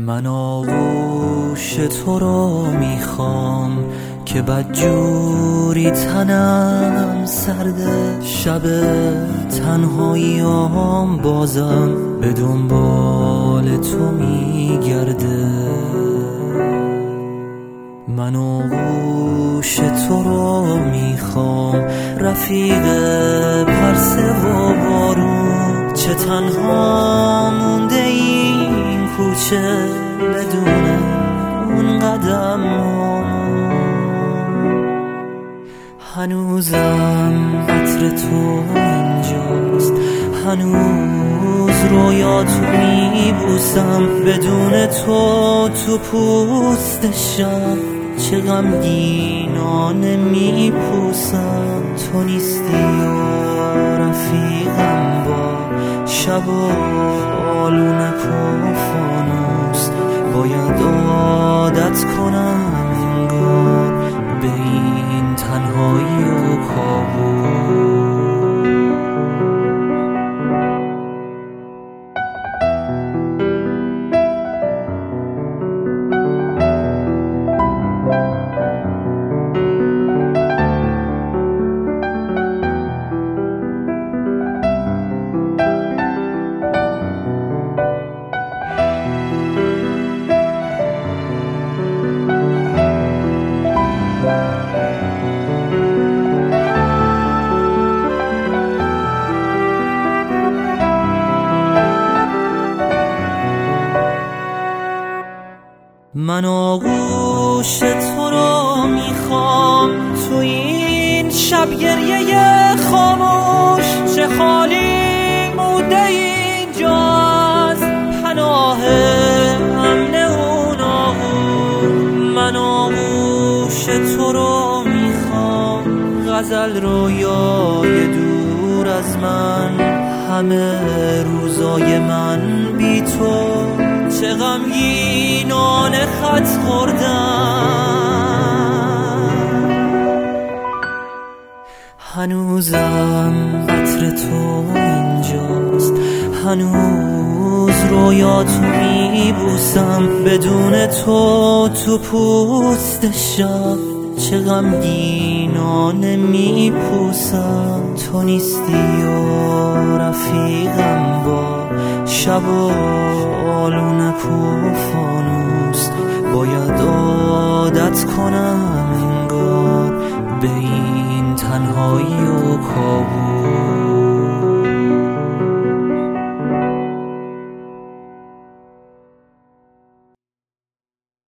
من آغوش تو رو میخوام که بدجوری تنم سرده، شب تنهاییام بازم به دنبال تو میگرده. من آغوش تو رو میخوام رفیق پرسه و بارون، چه تنها مونده این کوچه بدون اون قدم. هنوزم عطر تو اینجاست، هنوز رویاتو میبوسم، بدون تو پوست شب چه غمگینانه میپوسم. تو نیستی و رفیقم با شب و آلونک و فانوس، باید عادت کنم انگار به این تنهایی و کابوس. من آغوش تو رو میخوام تو این شب گریه خاموش، چه خالی موده اینجا از پناه امن اون آغوش. من آغوش تو رو میخوام، غزل رویای دور از من، همه روزای من بی تو چه غمگینانه خط خوردم. هنوزم عطر تو اینجاست، هنوز رویاتو میبوسم، بدون تو پوست شب چه غمگینانه میپوسم. تو نیستی و رفیقم با شب و آلونک و فانوس، باید عادت کنم انگار به این تنهایی و کابوس.